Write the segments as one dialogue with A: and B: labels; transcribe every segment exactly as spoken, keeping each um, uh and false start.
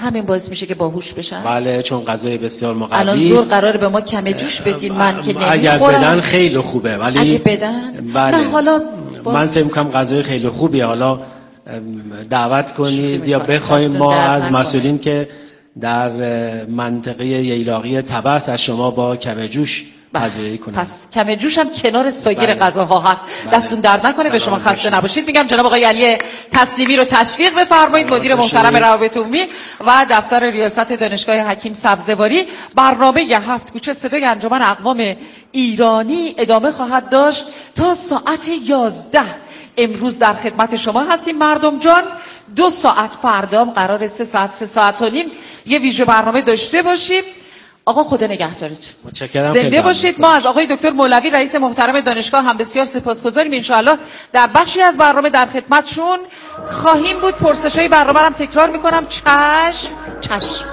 A: همین باعث میشه که باهوش بشن؟
B: بله، چون غذای بسیار مقوی است.
A: الان زور قراره به ما کم جوش بدین، من که نمیخورم.
B: اگر بدن خیلی خوبه، ولی
A: اگه بدن
B: بله.
A: نه حالا باز...
B: من فکر می‌کنم غذای خیلی خوبیه. حالا دعوت کنید یا بخوایم ما از مسئولین که در منطقه ییلاقی طبس از شما با کم جوش پذیرایی کنید.
A: پس کم جوش هم کنار سایر
B: بله.
A: غذاها هست. بله. دستون درد نکنه، به شما خسته باشید. نباشید. میگم جناب آقای علی تسلیمی رو تشویق بفرمایید، مدیر محترم روابط عمومی و دفتر ریاست دانشگاه حکیم سبزواری. برنامه هفت کوچه صدای انجمن اقوام ایرانی ادامه خواهد داشت تا ساعت یازده. امروز در خدمت شما هستیم مردم جان. دو ساعت فردام قرار سه ساعت سه ساعت و نیم یه ویژه برنامه داشته باشیم. آقا خدا نگهدارتون.
B: متشکرم.
A: زنده باشید. ما از آقای دکتر مولوی رئیس محترم دانشگاه هم بسیار سپاسگزاریم. ان شاءالله در بخشی از برنامه در خدمتشون خواهیم بود. پرسش‌های برنامه رو هم تکرار می‌کنم. چشم چشم.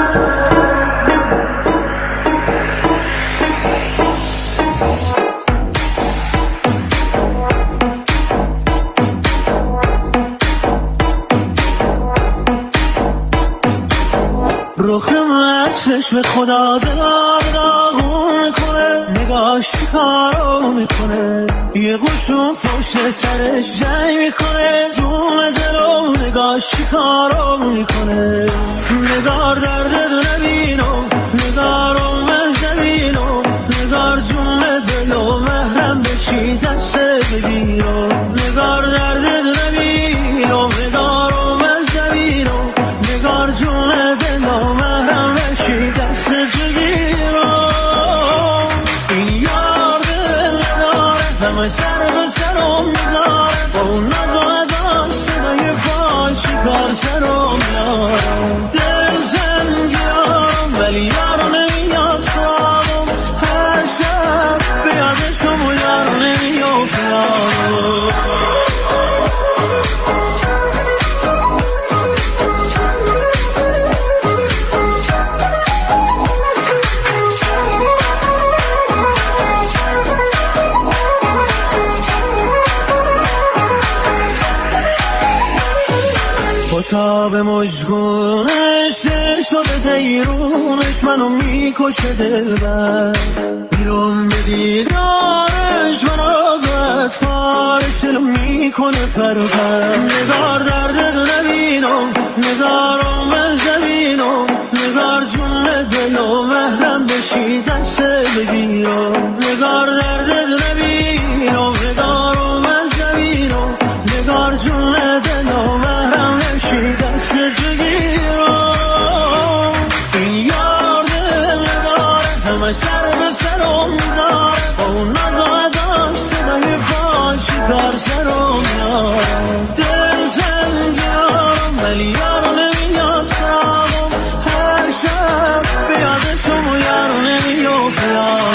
C: رخ من چشم خدا دلار داغون میکنه، نگاش کارو میکنه، یه قشون پشت سرش جنگ میکنه، جون دلو نگاش کارو میکنه، نگار درد دو نبینو، نگارو من نبینو، نگار جون دلو محرم بشی دست بگیرو، نگار درد دو نبینو، نگارو من نبینو، نگار جون دلو محرم بشی دست بگیرو. این یار دل نداره همه سر به سرم میذاره، با اون نقادم صدای پای چیکار سرم میاره، دل زنگیارم ولی یارو نمیاد سوارم، هر شب به یاد شما یارو نمیاد. تا به مجگونش شده دیرونش منو میکشه دلبر، بیرون به دیدارش من آزاد فارش دلو میکنه پر و پر، نگار درد دو نبینم، نگارم من زمینم، نگار جون دلو محرم بشی دست بگیرم، نگار درد دو نبینم، نگارم من زمینم، نگار جون دلو محرم بشی دست بگیرم. این یار دل نداره همه سر به سرم میذاره، با اون نقادم صدای پای چیکار سرم میاره، دل زنگیارم ولی یارو نمیاد سرم، هر شب به یاد شما یارو نمیاد.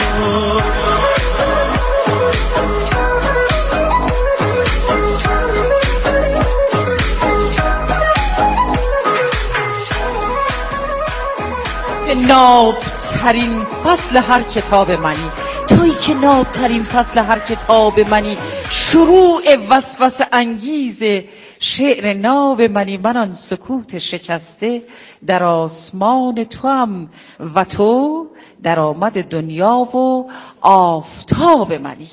A: نابترین فصل هر کتاب منی، تویی که نابترین فصل هر کتاب منی، شروع وسوسه انگیز شعر ناب منی، من آن سکوت شکسته در آسمان تو هم و تو در آمد دنیا و آفتاب منی.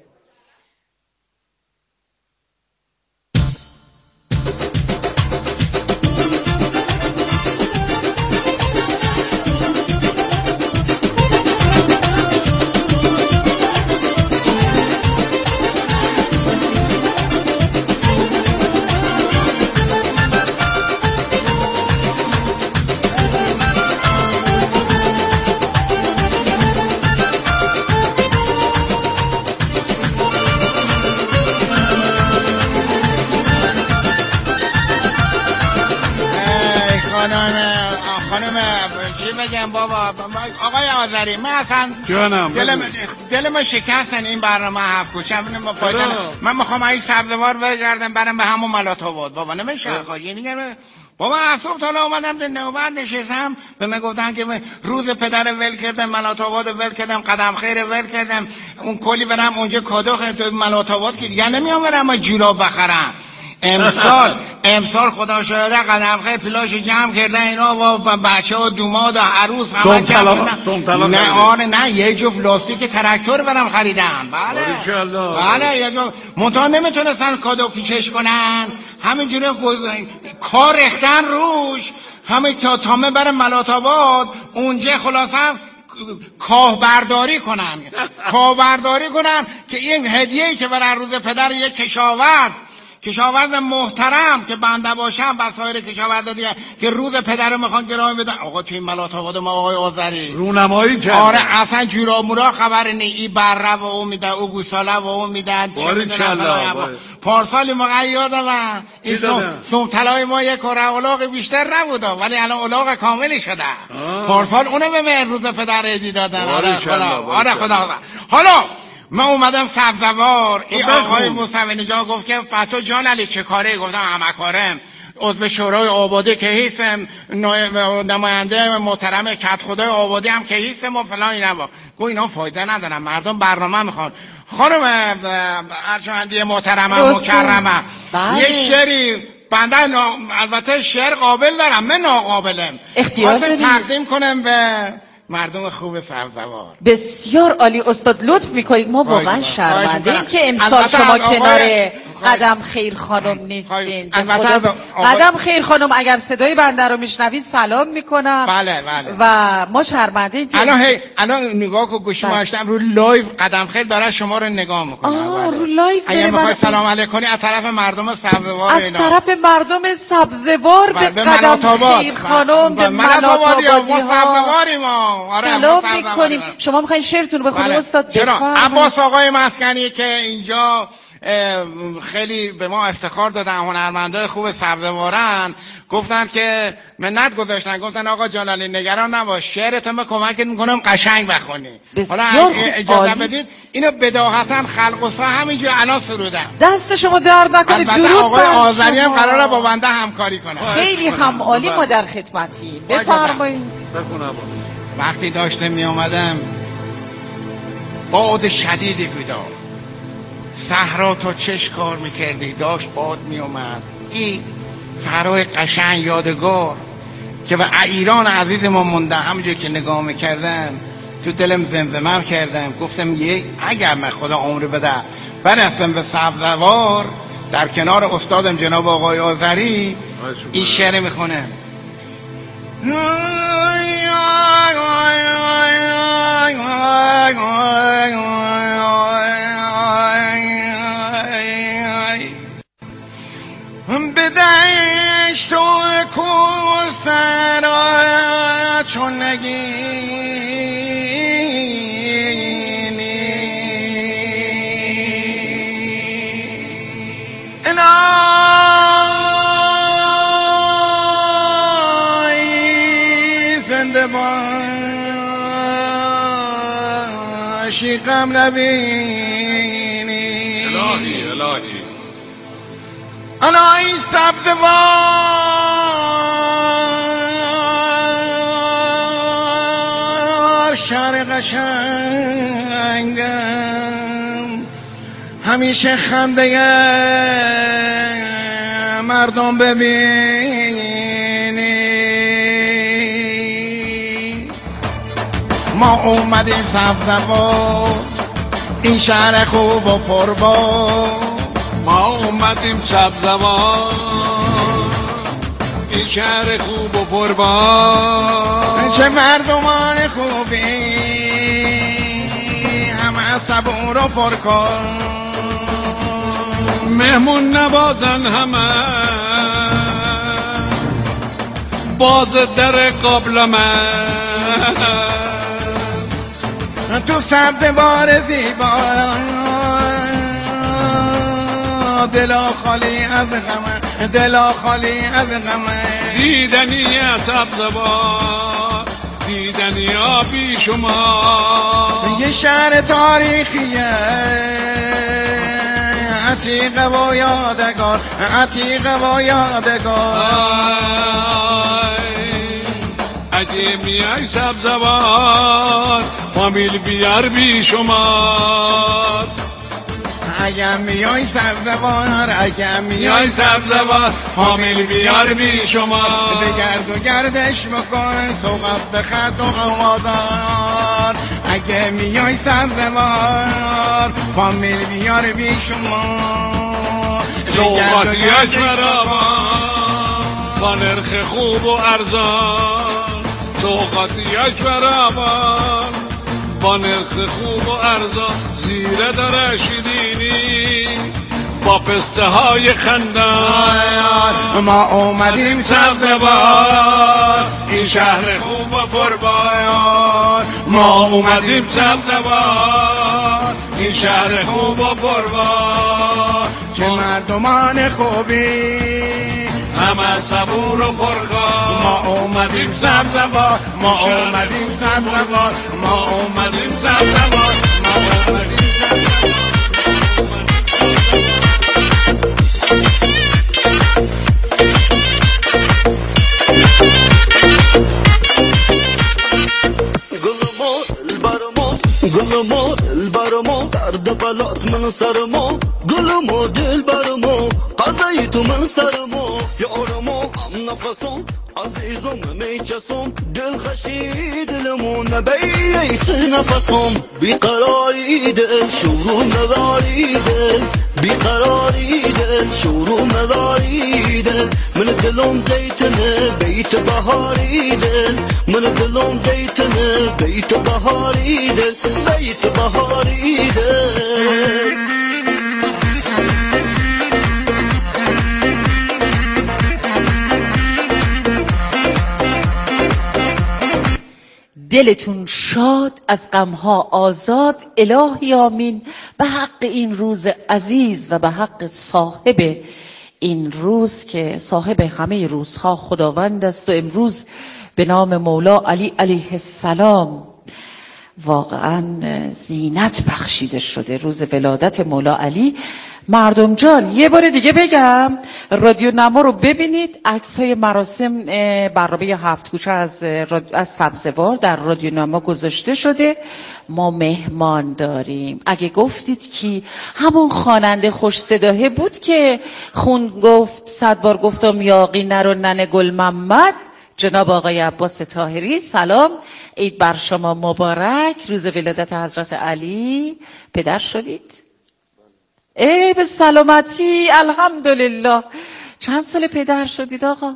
D: بابا آقای آذری، من اصلا دل دل ما شکستن این برنامه هفت کوچه ما فایده من میخوام این سبزوار بگردم برام به همون ملات آباد بابا نمیشه خواهی نگرم بابا اصلا تا اومدم به نوبت نشستم به من گفتن که روز پدر ول کردم ملات آباد ول کردم قدم خیر ول کردم اون کلی برام اونجا کادو تو ملات آباد که دیگه نمیام برام جوراب بخرم امسال امسال خدا شاهده قدمخه پلاش جمع کردن اینا با بچه و دوماد و عروس همه جمع شدن. نه آره نه یه جفت لاستیک تراکتور برام خریدن. بله بله یه جفت منتها نمیتونستن کادو پیشش کنن، همینجوری کار ریختن روش، همه تا تامه برم ملات آباد اونجا خلاصم کاه برداری کنن کاه برداری کنن که این هدیه‌ای که برای روز پدر یک کشاورز کشاورز محترم که بنده باشم بسایر کشاورزا دیگه که روز پدر میخوان گرامی بدن. آقا توی ملات آباد ما آقای آذری
E: رونمایی کرد.
D: آره اصلا جورا مورا خبر نی ای بره و اون میدن او گوساله و اون میدن چه میدونم. پارسالی موقع یادم این سوم طلای ما یک کره الاغ بیشتر نبود ولی الان الاغ کاملی شده. پارسال اونو به من روز پدر هدیه دادن. آره خدا آره خدا. حالا من اومدم سبزوار، این آقای موسوی نژاد گفت که فتو جان علی چه کاره؟ گفتم همه کارم عضو شورای آبادی که هستم، نماینده محترم کت خدای آبادی هم که هستم و فلان اینا. با گفت اینا فایده ندارن، مردم برنامه میخوان. خانم ارجمندی محترمم مکرمم یه شعری بنده نا... البته شعر قابل دارم، من ناقابلم،
A: اختیار داریم
D: تقدیم کنم به مردم خوب سبزوار.
A: بسیار عالی استاد، لطف میکنید. ما واقعا شرمنده ایم که امسال شما کنار قدم خیر خانم نیستین. قدم خیر خانم اگر صدای بنده رو میشنوید سلام میکنم.
D: بله بله.
A: و ما شرمنده ایم که
D: الان هی الان نگاه کو گوشی ماشتم رو لایو قدم خیر داره شما رو نگاه میکنه.
A: آه رو لایو
D: اگه میخوای سلام علیکنی از طرف مردم سبزوار
A: از
D: اینا.
A: طرف مردم سبزوار به قدم خیر خانم به ملات آبادی ها سلام میکنیم. شما میخواین شعرتون رو بخونید استاد؟
D: چرا؟ عباس آقای مسکنی که اینجا خیلی به ما افتخار دادن، هنرمندای خوب سبزوارن، گفتن که منت گذاشتن، گفتن آقا جلالی نگران نباش شعرتون به کمکت میکنم قشنگ بخونی.
A: حالا
D: اجازه بدید اینو بداهتا خلق و سا همینجا الان سرودن.
A: دست شما درد نکنه. درود
D: آقای آذری هم قراره با بنده همکاری کنه.
A: خیلی هم عالی، ما در خدمتی. بفرمایید.
D: وقتی داشته می اومدم باد شدیدی بیدار، صحرا تا چش کار میکردی داشت باد می اومد. این صحرای قشنگ یادگار که به ایران عزیز ما مونده، همونجور که نگاه میکردم تو دلم زمزمه کردم، گفتم یه اگر من خدا عمر بده برسم به سبزوار در کنار استادم جناب آقای آذری این شعر میخونم. به دشت و کوسرا چون نگینی الهی زنده باشی غم نبینی.
E: الهی الهی
D: الهی سبزوار شهر قشنگم، همیشه خنده مردم ببینی. ما اومدیم سبزوار این شهر خوب و پربار،
E: ما اومدیم سبزوار این شهر خوب و پربار.
D: چه مردمان خوبی همه صبور و پرکار،
E: مهمون نوازن همه باز در قبل من.
D: تو سبزوار زیبا دلا خالی از غم، دلا خالی از غم.
E: دیدنی سبزوار دیدنی آبی شما،
D: یه شهر تاریخیه عتیق و یادگار، عتیق و یادگار.
E: اگه میای سبزوار فامیل بیار بی شما،
D: اگه میای سبزوار اگه میای سبزوار فامیل بیار بی شما بگرد و گردش بکن سوقت به خط و قوادار اگه میای سبزوار فامیل بیار بی شما
E: سوقت یک برابر با نرخ خوب و ارزان سوقت یک برابر با نرخ خوب و ارزان زیره داره شیرینی با پسته های خندان
D: ما اومدیم سبزوار این شهر خوب و پربایان ما اومدیم سبزوار این شهر خوب و پربایان چه مردمان خوبی همه صبور و پرکار ما اومدیم سبزوار ما اومدیم سبزوار ما اومدیم سبزوار ما اومدیم
C: گلمو دل برمو درد بلات من سرمو گلمو دل برمو قضایی تو من سرمو یارمو هم نفسم عزیزم میچسم دل خشی دلمو نبیس نفسم بیقراری دل شروع نداری دل بیقراری دل شروع نداری دل من دلم دیتنه بیت بهاری دل من دلم دیتنه بیت بهاری دل بیت بهاری دل
A: دلتون شاد از غمها آزاد الهی آمین به حق این روز عزیز و به حق صاحب این روز که صاحب همه روزها خداوند است و امروز به نام مولا علی علیه السلام واقعا زینت بخشیده شده روز ولادت مولا علی. مردم جان یه بار دیگه بگم رادیو نما رو ببینید، عکس های مراسم برنامه هفت کوچه از از سبزوار در رادیو نما گذاشته شده. ما مهمان داریم. اگه گفتید کی همون خواننده خوش صداه بود که خون گفت صد بار گفتم یاقی نرو ننه گل محمد، جناب آقای عباس طاهری، سلام، عید بر شما مبارک، روز ولادت حضرت علی پدر شدید. ای به سلامتی، الحمدلله. چند سال پدر شدید آقا؟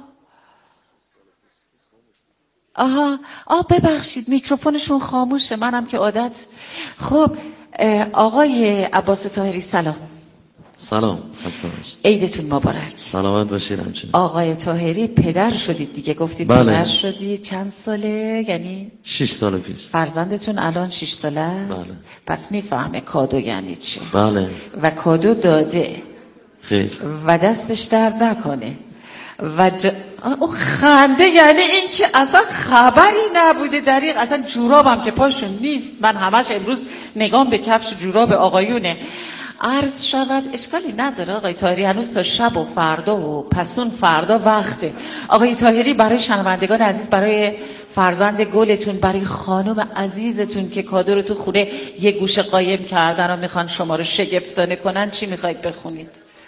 A: آها آه ببخشید میکروفونشون خاموشه، منم که عادت. خب آقای عباس طاهری سلام.
F: سلام، خسته باشید.
A: عیدتون مبارک.
F: سلامت باشید. همچنین
A: آقای طاهری پدر شدید دیگه، گفتید
F: بله.
A: پدر شدید. چند ساله؟ یعنی
F: شش سال پیش.
A: فرزندتون الان شش ساله است؟
F: بله.
A: پس میفهمه کادو یعنی چی.
F: بله.
A: و کادو داده.
F: خیر.
A: و دستش درد نکنه. و ج... او خنده یعنی این که اصلا خبری نبوده دریغ. اصلا جورابم که پاشون نیست، من همش امروز نگام به کفش جوراب آقایونه. عرض شود اشکالی نداره آقای طاهری، هنوز تا شب و فردا و پسون فردا وقته. آقای طاهری برای شنوندگان عزیز، برای فرزند گلتون، برای خانم عزیزتون که کادو رو تو خونه یه گوشه قایم کردن و میخوان شما رو شگفتانه کنن، چی میخواید بخونید؟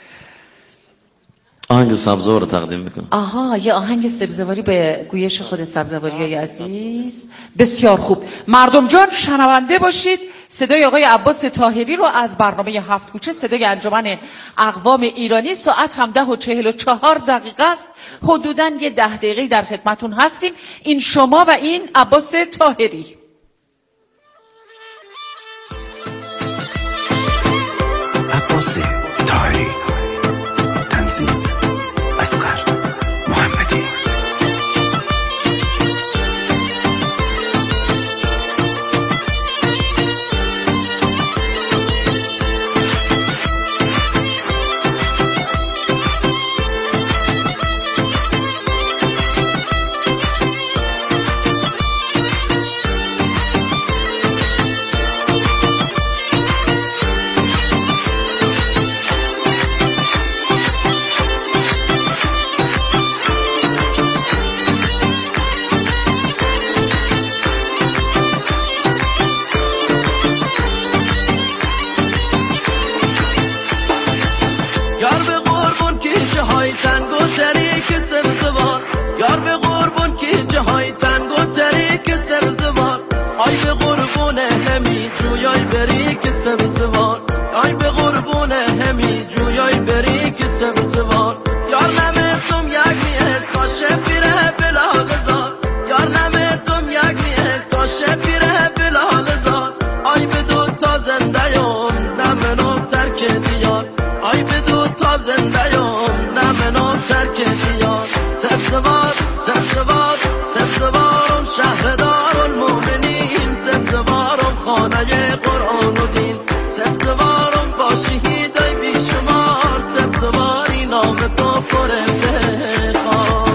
F: آهنگ سبزوار رو تقدیم میکنم.
A: آها، یه آهنگ سبزواری به گویش خود سبزواریای عزیز. بسیار خوب. مردم جان شنونده باشید. صدای آقای عباس طاهری رو از برنامه هفت کوچه، صدای انجمن اقوام ایرانی. ساعت هم ده و چهل و چهار دقیقه است. حدوداً یه ده دقیقه در خدمتون هستیم. این شما و این عباس طاهری.
G: عباس طاهری، تنظیم اصغر محمدی.
C: سبزوار آی به قربون همی جویای بری که سبزوار یار نمیتم یک میز کاشه پیره بلال زار یار نمیتم یک میز کاشه پیره بلال زار آی به دو تا زنده یم نمنو ترک دیار آی به دو تا زنده یم نمنو ترک دیار سبزوار سبزوار سبزوارم شهردار المؤمنین سبزوارم خانه قرآن و دین سبزوارم با شهیدای بیشمار سبزواری نام تو پر افتخار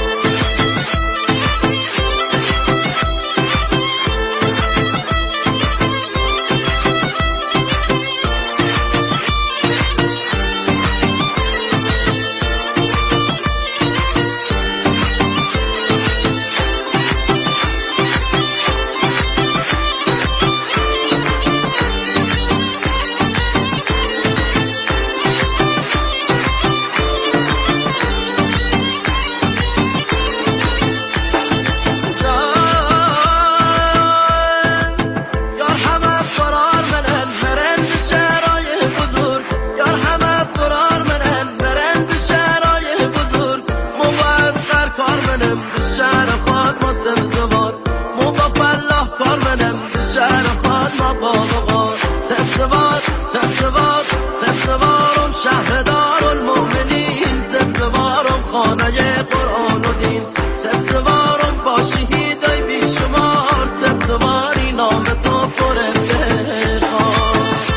C: سبزوار مو با فلاح کار منم شهر خود ما باغوار سبزوار سبزوار سبزوارم شهردار المؤمنین سبزوارم خانه قرآن و دین سبزوارم با شهیدای بیشمار سبزواری نام تو پر افتخار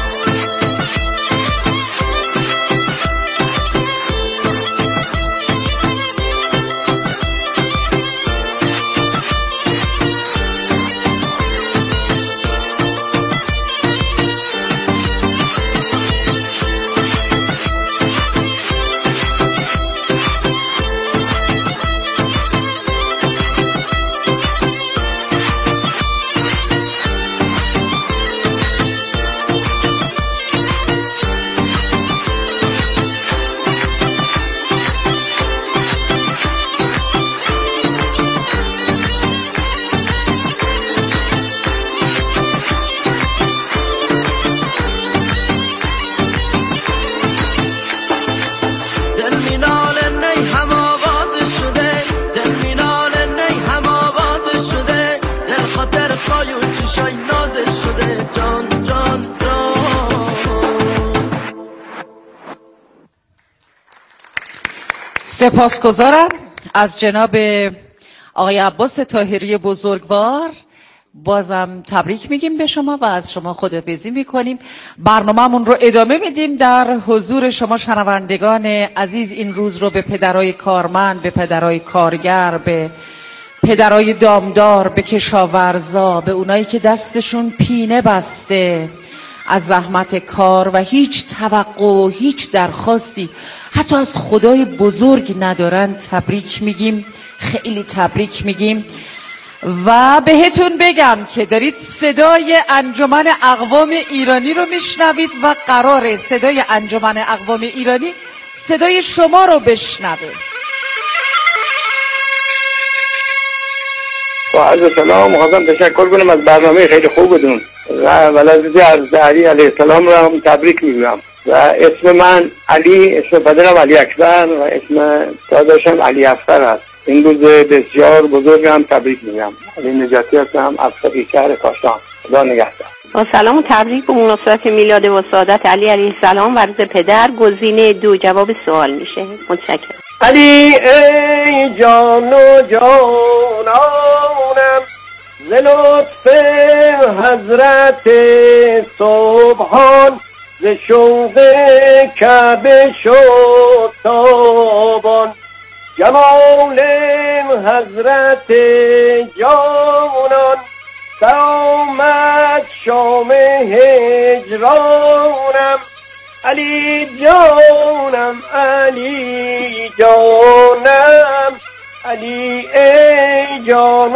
A: سپاسگزارم از جناب آقای عباس طاهری بزرگوار. بازم تبریک میگیم به شما و از شما خداحافظی میکنیم. برنامه‌مون رو ادامه میدیم در حضور شما شنوندگان عزیز. این روز رو به پدرای کارمند، به پدرای کارگر، به پدرای دامدار، به کشاورزا، به اونایی که دستشون پینه بسته از زحمت کار و هیچ توقع و هیچ درخواستی حتی از خدای بزرگ ندارن تبریک میگیم. خیلی تبریک میگیم و بهتون بگم که دارید صدای انجمن اقوام ایرانی رو میشنوید و قراره صدای انجمن اقوام ایرانی صدای شما رو بشنوه.
H: با عرض سلام مخواستم تشکر کنم از برنامه خیلی خوبتون و ولادت حضرت علی علیه السلام را هم تبریک میگم و اسم من علی، اسم پدرم علی اکبر و اسم داداشم علی افسر است. این روز بسیار بزرگ هم تبریک میگم. علی نجاتی هستم از شهر کاشان. خدا نگهدار.
I: با سلام و تبریک به مناسبت میلاد وسادت علی علیه السلام و روز پدر. گزینه دو جواب سوال میشه. متشکرم.
H: علی ای جان و جانانم ز لطف حضرت سبحان ز شوق کعبه شد تابان جمال حضرت جانان سلامت شام هجرانم علی جانم علی جانم علی ای جان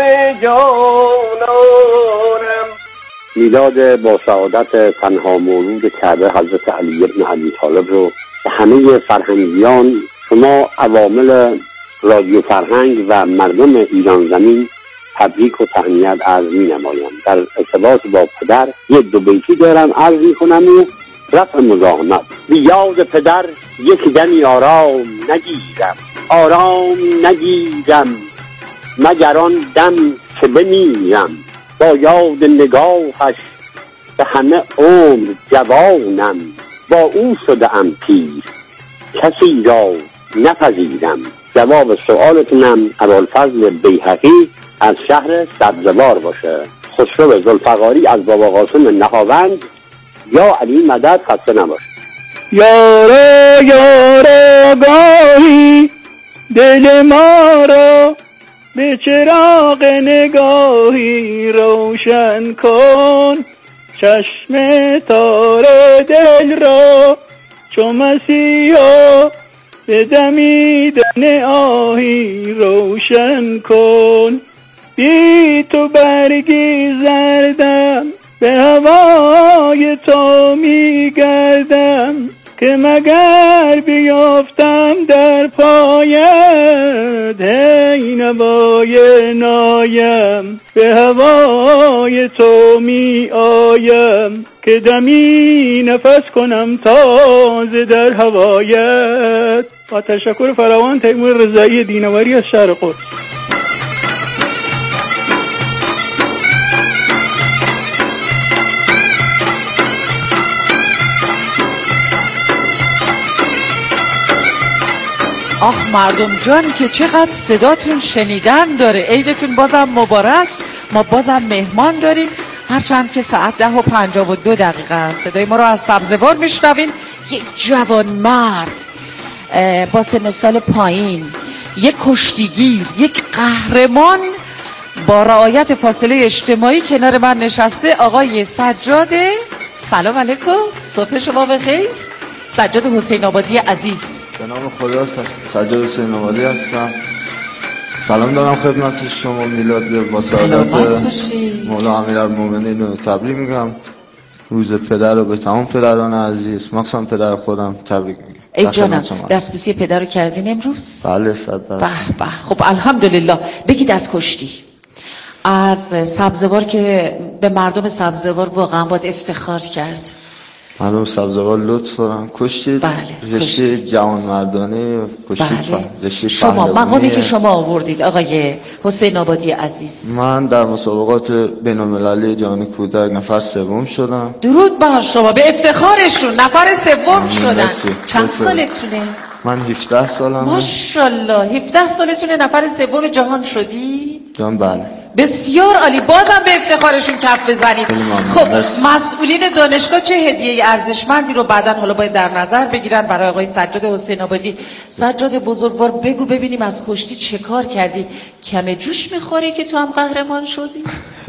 H: جانانم.
J: میلاد با سعادت تنها مولود کعبه حضرت علی ابن ابی طالب رو به همه فرهنگیان، شما عوامل رادیو فرهنگ و مردم ایران زمین تبریک و تهنیت عرض می نمایم. در ارتباط با پدر یک دو بیتی دارم عرض می کنم و رفع مزاحمت. بی یاد پدر یک دمی آرام نگیرم، آرام نگیرم مگر آن دم که بمیرم. با یاد نگاهش به همه عمر جوانم، با او شده ام پیر کسی را نپذیرم. جواب سوالتونم ابوالفضل بیهقی از شهر سبزوار باشه. خسرو ذوالفقاری از بابا قاسم نهاوند یا علی مدد خسته نباشه.
K: یارا یارا گاهی دل ما را به چراغ نگاهی روشن کن، چشم تار دل را چو مسیحا به دمیدن آهی روشن کن. بی تو برگی زردم به هوای تو می گردم، که مگر بیافتم در پایت هی نوای نایم. به هوای تو می آیم که دمی نفس کنم تازه در هوایت. با تشکر فراوان تیمور رضایی دینوری از شهر قدس.
A: آخ مردم جان که چقدر صداتون شنیدن داره. عیدتون بازم مبارک. ما بازم مهمان داریم، هرچند که ساعت ده و پنجاه و دو دقیقه است. صدای ما رو از سبزوار میشنوین. یک جوان مرد با سن سال پایین، یک کشتیگیر، یک قهرمان با رعایت فاصله اجتماعی کنار من نشسته. آقای سجاده، سلام علیکم، صبح شما بخیر. سجاد حسین آبادی عزیز.
L: به نام خدا سجاد حسین آبادی هستم. سلام دارم خدمت شما. میلاد با سعادت مولا امیرالمومنین رو تبریک میگم. روز پدر رو به تمام پدران عزیز، مخصوصا پدر خودم تبریک میگم.
A: ای جانم، دستبوسی پدر رو کردین امروز؟
L: بله صد درصد.
A: به به. خب الحمدلله. بگید از کشتی، از سبزوار که به مردم سبزوار واقعا باید افتخار کرد.
L: مردم سبزوار لطف دارن. کشتی
A: بله،
L: رشته جوان مردانه کشتی.
A: بله.
L: رشته
A: شما مقامی که شما آوردید آقای حسین آبادی عزیز.
L: من در مسابقات بین المللی جهانی کودک نفر سوم شدم.
A: درود بر شما، به افتخارشون نفر سوم شدن. چند سالتونه؟
L: من هفده سالمه.
A: ماشاءالله. هفده سالتونه نفر سوم جهان شدید؟
L: جان بله.
A: بسیار عالی. بازم به افتخارشون کف بزنید. خب مسئولین دانشگاه چه هدیه ارزشمندی رو بعداً حالا باید در نظر بگیرن برای آقای سجاد حسین آبادی؟ سجاد بزرگوار بگو ببینیم از کشتی چه کار کردی؟ کم جوش میخوری که تو هم قهرمان شدی؟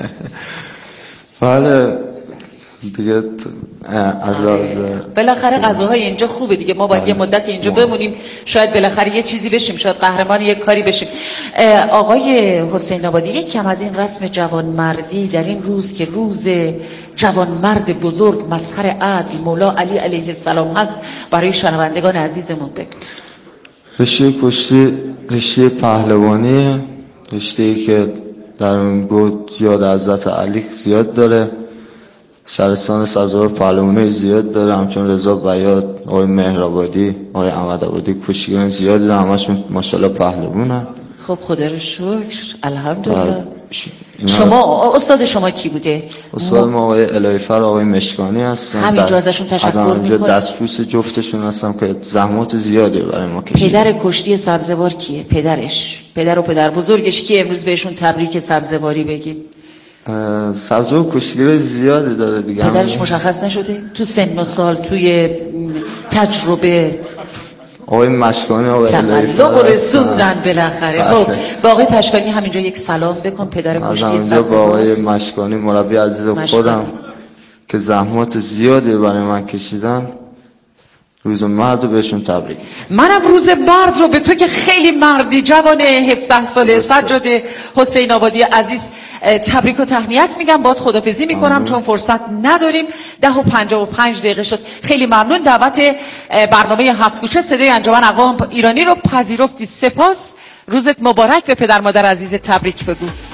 L: بله دیگه از لحاظ
A: بالاخره غذاهای اینجا خوبه دیگه. ما باید یه مدت اینجا بمونیم، شاید بالاخره یه چیزی بشیم، شاید قهرمان یک کاری بشیم. آقای حسین آبادی، یک کم از این رسم جوانمردی در این روز که روز جوانمرد بزرگ مظهر عدل مولا علی علیه السلام هست برای شنوندگان عزیزمون بگو.
L: رشته کشتی رشته پهلوانی، رشته‌ای که در اون گود یاد حضرت علی زیاد داره. شهرستان سبزوار پهلوانی زیاد داره، همچون رضا بیات، آقای مهرآبادی، آقای احمد آبادی، کشتیگان زیاد داره، همشون ماشاءالله پهلوانن.
A: خب خدا رو شکر، الحمدلله. شما استاد شما کی بوده؟
L: استاد ما آقای الهیفر، آقای مشکانی هستن.
A: همینجا ازشون تشکر میکنم.
L: دستبوس جفتشون هستم که زحمات زیادی برای ما کشیدن.
A: پدر کشتی سبزوار کیه؟ پدرش، پدر و پدر بزرگش کیه؟ امروز بهشون تبریک سبزواری بگیم.
L: سبزوار کشتیگیر زیادی داره دیگه.
A: پدرش مشخص نشده؟ تو سن و سال، توی تجربه
L: آقای مشکانی، آقای الهیفر
A: رو رسوندن بالاخره. خب با آقای پشکانی همینجا یک سلام بکن، پدر کشتی سبزوار.
L: با آقای مشکانی مربی عزیز خودم که زحمات زیادی برای من کشیدن، روز مرد رو بهشون تبریک.
A: منم روز مرد رو به تو که خیلی مردی، جوان هفده ساله سجاد حسین آبادی عزیز، تبریک و تهنیت میگم. باید خدافظی میکنم چون فرصت نداریم. ده و پنجاه و پنج دقیقه شد. خیلی ممنون. دعوت برنامه هفت گوشه صدای انجمن اقوام ایرانی رو پذیرفتی. سپاس. روزت مبارک. به پدر مادر عزیز تبریک بگو.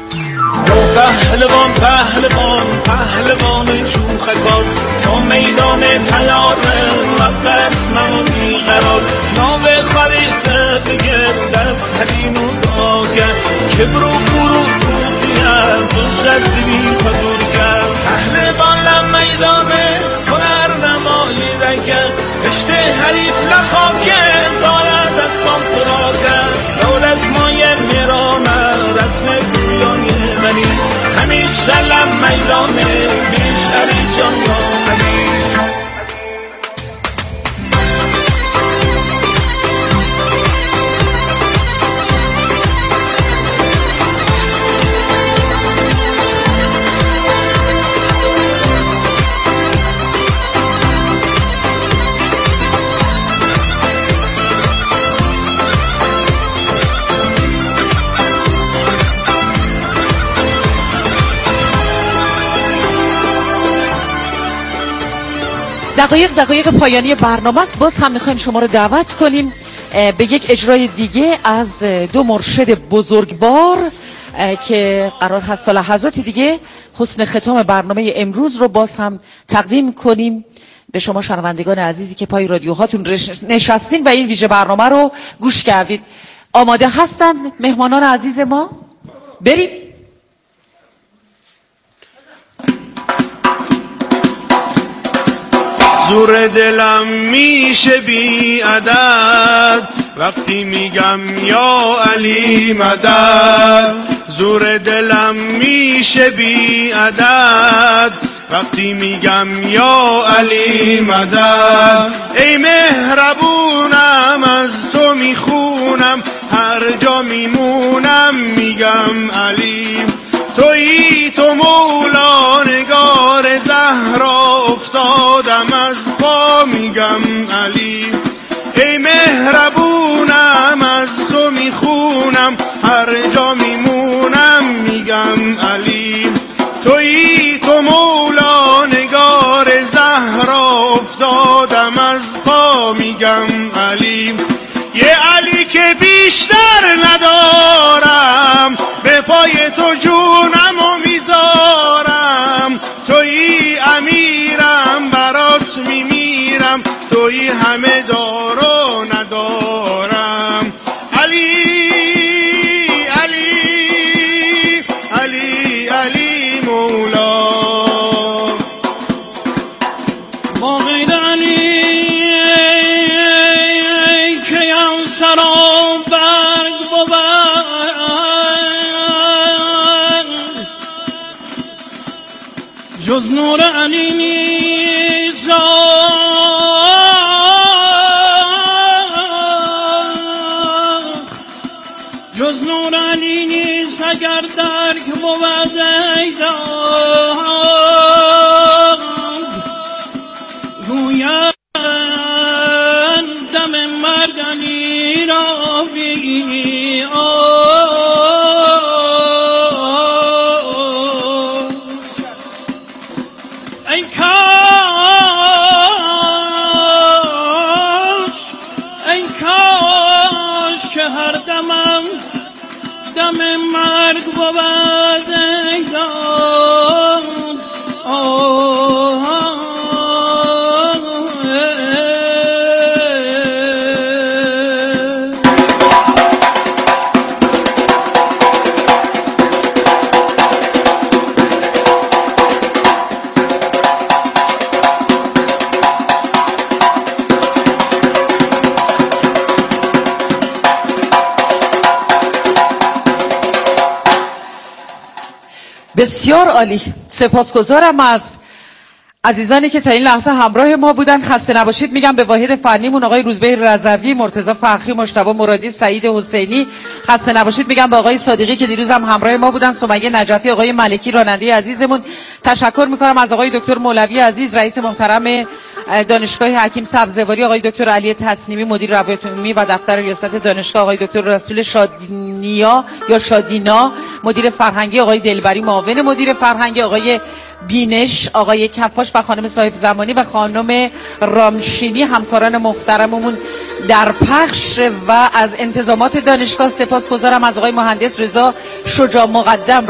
M: پهلوان پهلوان پهلوان شوخکار تا میدان تیار رب اسمم و بیقرار ناوه خریده بگه دست هدین و داگر که برو برو دوتیه بجد ببین تا دور کرد پهلوان میدانه هنر نمایی رکر اشته حریف لخاکه دارد دستان ترا کرد دول اسمای میرانه رسم گویانی منی همیشه لم میدانه بیش علی جان یا علی
A: دقایق دقایق پایانی برنامه است. باز هم میخوایم شما رو دعوت کنیم به یک اجرای دیگه از دو مرشد بزرگوار که قرار هست تا لحظات دیگه حسن ختام برنامه امروز رو باز هم تقدیم کنیم به شما شنوندگان عزیزی که پای رادیوهاتون نشستین و این ویژه برنامه رو گوش کردید. آماده هستند مهمانان عزیز ما؟ بریم.
M: زور دلم میشه بی عدد وقتی میگم یا علی مدد زور دلم میشه بی عدد وقتی میگم یا علی مدد ای مهربونم از تو میخونم هر جا میمونم میگم علی تویی تو مولا نگار زهرا افتادم از پا میگم علی ای مهربونم از تو میخونم هر جا میمونم میگم علی تویی تو مولا نگار زهرا افتادم از پا میگم علی یه علی که بیشتر ندارم به پای تو جونم و میذارم تویی امیرم برات میمیرم تویی همه دار و ندارم علی علی علی علی مولا با غیر علی که یم سرام برگ بود جز نور علی نیست جز نور علی نیست اگر درک بود ایدان گوید دم مرگ علی را بی ای کاش ای کاش که هر دمم دم مرگ بود ای داد
A: بسیار عالی. سپاسگزارم از عزیزانی که تا این لحظه همراه ما بودن. خسته نباشید میگم به واحد فنیمون آقای روزبه رضوی، مرتضی فخری، مجتبی مرادی، سعید حسینی. خسته نباشید میگم به آقای صادقی که دیروز هم همراه ما بودن، سمیه نجفی، آقای ملکی راننده عزیزمون. تشکر میکنم از آقای دکتر مولوی عزیز، رئیس محترم دانشگاه حکیم سبزواری، آقای دکتر علی تسلیمی مدیر روابط عمومی و دفتر ریاست دانشگاه، آقای دکتر رسول شادینیا یا شادینا مدیر فرهنگی، آقای دلبری معاون مدیر فرهنگی، آقای بینش، آقای کفاش و خانم صاحب زمانی و خانم رامشینی همکاران محترممون در پخش و از انتظامات دانشگاه. سپاسگزارم از آقای مهندس رضا شجاع مقدم